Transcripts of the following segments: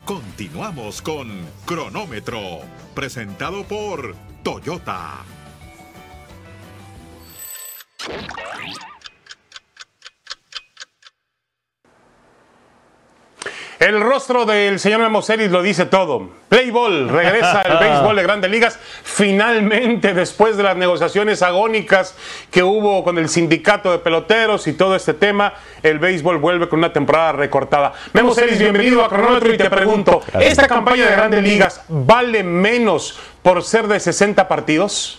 Continuamos con Cronómetro, presentado por Toyota. El rostro del señor Memo Celis lo dice todo. Play ball, regresa el béisbol de Grandes Ligas. Finalmente, después de las negociaciones agónicas que hubo con el sindicato de peloteros y todo este tema, el béisbol vuelve con una temporada recortada. Memo Celis, bienvenido a Cronómetro y te pregunto, ¿esta campaña de Grandes Ligas vale menos por ser de 60 partidos?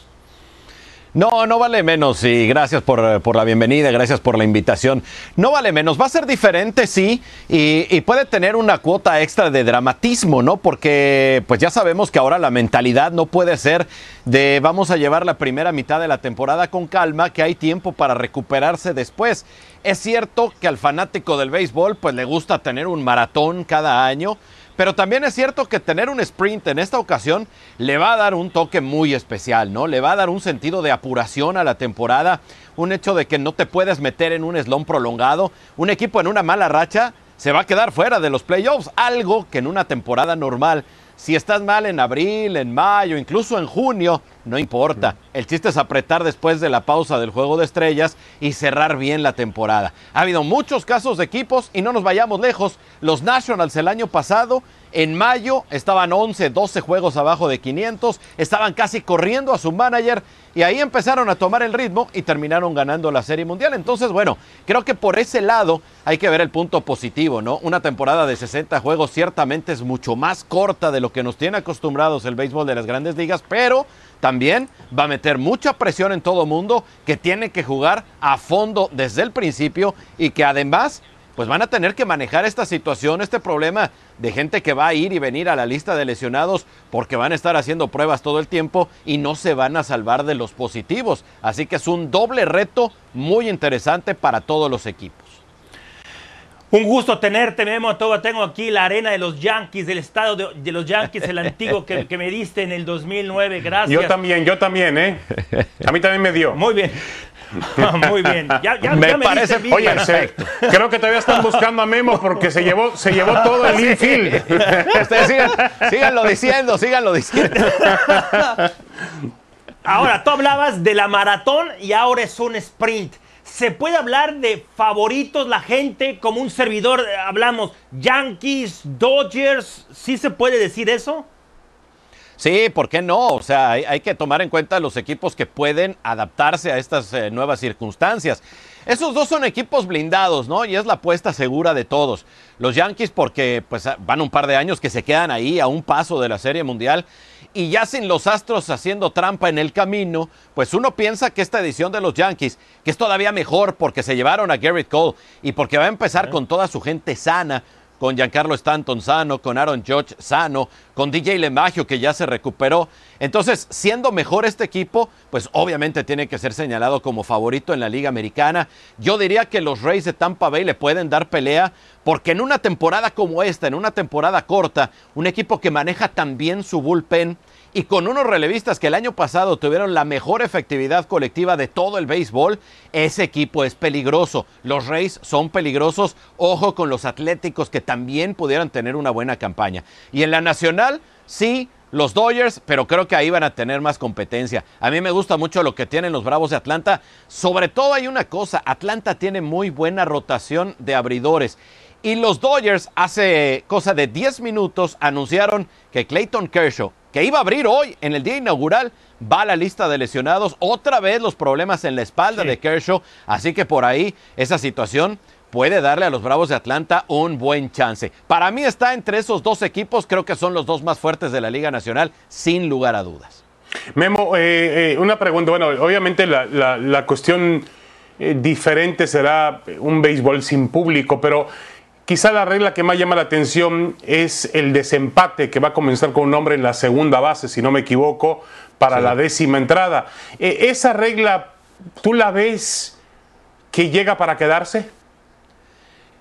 No, no vale menos y gracias por la bienvenida, gracias por la invitación. No vale menos, va a ser diferente, sí, y puede tener una cuota extra de dramatismo, ¿no? Porque pues ya sabemos que ahora la mentalidad no puede ser de vamos a llevar la primera mitad de la temporada con calma, que hay tiempo para recuperarse después. Es cierto que al fanático del béisbol pues le gusta tener un maratón cada año, pero también es cierto que tener un sprint en esta ocasión le va a dar un toque muy especial, ¿no? Le va a dar un sentido de apuración a la temporada, un hecho de que no te puedes meter en un slump prolongado. Un equipo en una mala racha se va a quedar fuera de los playoffs, algo que en una temporada normal, si estás mal en abril, en mayo, incluso en junio, no importa. El chiste es apretar después de la pausa del Juego de Estrellas y cerrar bien la temporada. Ha habido muchos casos de equipos y no nos vayamos lejos. Los Nationals el año pasado, en mayo, estaban 11, 12 juegos abajo de 500, estaban casi corriendo a su manager y ahí empezaron a tomar el ritmo y terminaron ganando la Serie Mundial. Entonces, bueno, creo que por ese lado hay que ver el punto positivo, ¿no? Una temporada de 60 juegos ciertamente es mucho más corta de lo que nos tiene acostumbrados el béisbol de las Grandes Ligas, pero también va a meter mucha presión en todo mundo, que tiene que jugar a fondo desde el principio y que además pues van a tener que manejar esta situación, este problema de gente que va a ir y venir a la lista de lesionados porque van a estar haciendo pruebas todo el tiempo y no se van a salvar de los positivos. Así que es un doble reto muy interesante para todos los equipos. Un gusto tenerte, Memo. Tengo aquí la arena de los Yankees, del estado de los Yankees, el antiguo que me diste en el 2009. Gracias. Yo también, ¿eh? A mí también me dio. Muy bien. Muy bien. Me parece. Oye, creo que todavía están buscando a Memo porque se llevó todo el infield. Ustedes síganlo diciendo. Ahora, tú hablabas de la maratón y ahora es un sprint. ¿Se puede hablar de favoritos la gente como un servidor? Hablamos Yankees, Dodgers, ¿sí se puede decir eso? Sí, ¿por qué no? O sea, hay que tomar en cuenta los equipos que pueden adaptarse a estas nuevas circunstancias. Esos dos son equipos blindados, ¿no? Y es la apuesta segura de todos. Los Yankees porque pues van un par de años que se quedan ahí a un paso de la Serie Mundial. Y ya sin los Astros haciendo trampa en el camino, pues uno piensa que esta edición de los Yankees, que es todavía mejor porque se llevaron a Gerrit Cole y porque va a empezar con toda su gente sana, con Giancarlo Stanton sano, con Aaron Judge sano, con DJ LeMahieu que ya se recuperó. Entonces, siendo mejor este equipo, pues obviamente tiene que ser señalado como favorito en la Liga Americana. Yo diría que los Rays de Tampa Bay le pueden dar pelea, porque en una temporada como esta, en una temporada corta, un equipo que maneja tan bien su bullpen y con unos relevistas que el año pasado tuvieron la mejor efectividad colectiva de todo el béisbol, ese equipo es peligroso. Los Rays son peligrosos. Ojo con los Atléticos que también pudieran tener una buena campaña. Y en la Nacional, sí, los Dodgers, pero creo que ahí van a tener más competencia. A mí me gusta mucho lo que tienen los Bravos de Atlanta. Sobre todo hay una cosa, Atlanta tiene muy buena rotación de abridores. Y los Dodgers hace cosa de 10 minutos anunciaron que Clayton Kershaw, que iba a abrir hoy en el día inaugural, va a la lista de lesionados. Otra vez los problemas en la espalda de Kershaw, así que por ahí esa situación puede darle a los Bravos de Atlanta un buen chance. Para mí está entre esos dos equipos, creo que son los dos más fuertes de la Liga Nacional, sin lugar a dudas. Memo, una pregunta. Bueno, obviamente la cuestión diferente será un béisbol sin público, pero quizá la regla que más llama la atención es el desempate, que va a comenzar con un hombre en la segunda base, si no me equivoco, para la 10ª entrada. ¿Esa regla tú la ves que llega para quedarse?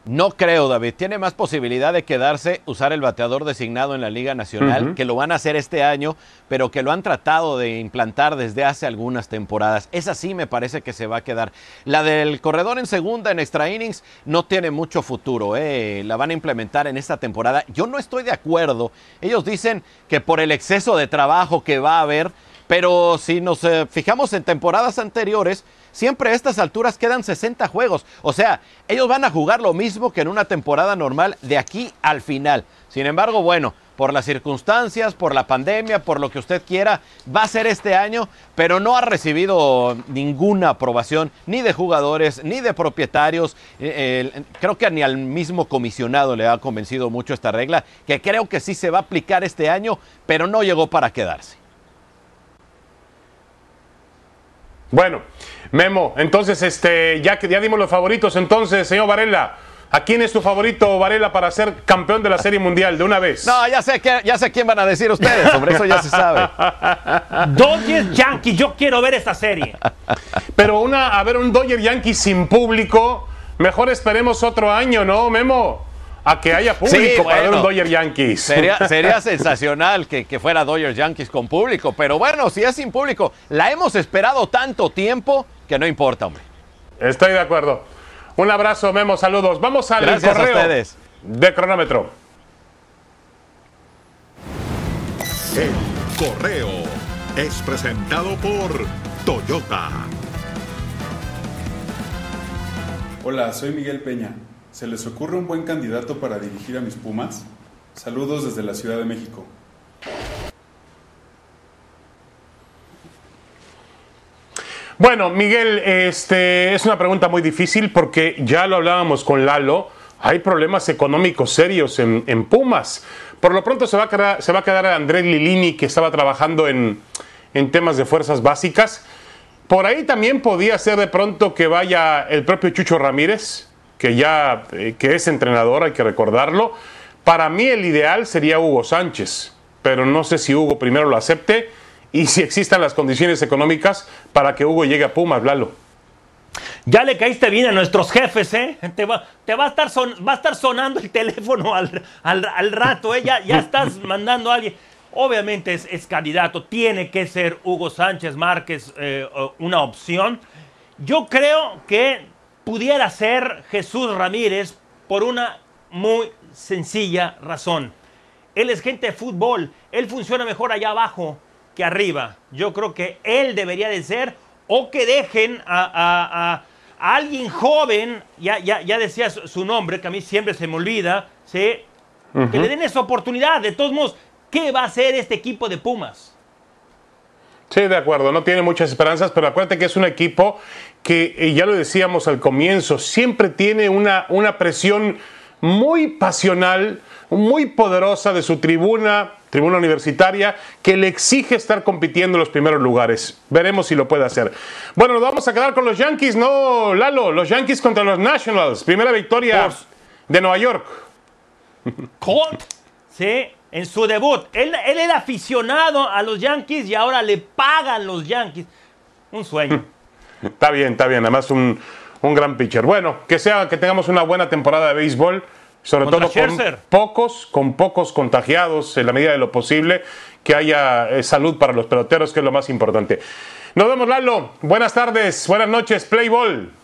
No creo, David. Tiene más posibilidad de quedarse, usar el bateador designado en la Liga Nacional, que lo van a hacer este año, pero que lo han tratado de implantar desde hace algunas temporadas. Esa sí me parece que se va a quedar. La del corredor en segunda, en extra innings, no tiene mucho futuro. La van a implementar en esta temporada. Yo no estoy de acuerdo. Ellos dicen que por el exceso de trabajo que va a haber, pero si nos fijamos en temporadas anteriores, siempre a estas alturas quedan 60 juegos. O sea, ellos van a jugar lo mismo que en una temporada normal de aquí al final. Sin embargo, bueno, por las circunstancias, por la pandemia, por lo que usted quiera, va a ser este año, pero no ha recibido ninguna aprobación ni de jugadores, ni de propietarios. Creo que ni al mismo comisionado le ha convencido mucho esta regla, que creo que sí se va a aplicar este año, pero no llegó para quedarse. Bueno, Memo, entonces ya dimos los favoritos, entonces, señor Varela, ¿a quién es tu favorito, Varela, para ser campeón de la Serie Mundial de una vez? No, ya sé quién van a decir ustedes, sobre eso ya se sabe. Dodgers Yankees, yo quiero ver esta serie. Pero un Dodger Yankees sin público, mejor esperemos otro año, ¿no, Memo? A que haya público para ver un Dodger Yankees. Sería sensacional que fuera Dodger Yankees con público, pero bueno, si es sin público, la hemos esperado tanto tiempo que no importa, hombre. Estoy de acuerdo. Un abrazo, Memo, saludos. Vamos al Gracias correo a ustedes. de Cronómetro. El correo es presentado por Toyota. Hola, soy Miguel Peña. ¿Se les ocurre un buen candidato para dirigir a mis Pumas? Saludos desde la Ciudad de México. Bueno, Miguel, es una pregunta muy difícil porque ya lo hablábamos con Lalo. Hay problemas económicos serios en Pumas. Por lo pronto se va a quedar Andrés Lilini, que estaba trabajando en temas de fuerzas básicas. Por ahí también podía ser de pronto que vaya el propio Chucho Ramírez, que es entrenador, hay que recordarlo. Para mí el ideal sería Hugo Sánchez, pero no sé si Hugo primero lo acepte y si existan las condiciones económicas para que Hugo llegue a Pumas, Lalo. Ya le caíste bien a nuestros jefes, ¿eh? Te va a estar sonando el teléfono al rato, ¿eh? Ya estás mandando a alguien. Obviamente es candidato, tiene que ser Hugo Sánchez Márquez una opción. Yo creo que pudiera ser Jesús Ramírez por una muy sencilla razón. Él es gente de fútbol, él funciona mejor allá abajo que arriba. Yo creo que él debería de ser, o que dejen a alguien joven, ya decía su nombre, que a mí siempre se me olvida, ¿sí? Que le den esa oportunidad. De todos modos, ¿qué va a hacer este equipo de Pumas? Sí, de acuerdo, no tiene muchas esperanzas, pero acuérdate que es un equipo que, ya lo decíamos al comienzo, siempre tiene una presión muy pasional, muy poderosa de su tribuna universitaria, que le exige estar compitiendo en los primeros lugares. Veremos si lo puede hacer. Bueno, nos vamos a quedar con los Yankees, ¿no, Lalo? Los Yankees contra los Nationals, primera victoria de Nueva York. Colt, sí, en su debut. Él era aficionado a los Yankees y ahora le pagan los Yankees. Un sueño. Está bien. Además, un gran pitcher. Bueno, que tengamos una buena temporada de béisbol, sobre todo con pocos contagiados, en la medida de lo posible, que haya salud para los peloteros, que es lo más importante. Nos vemos, Lalo. Buenas tardes, buenas noches, Play Ball.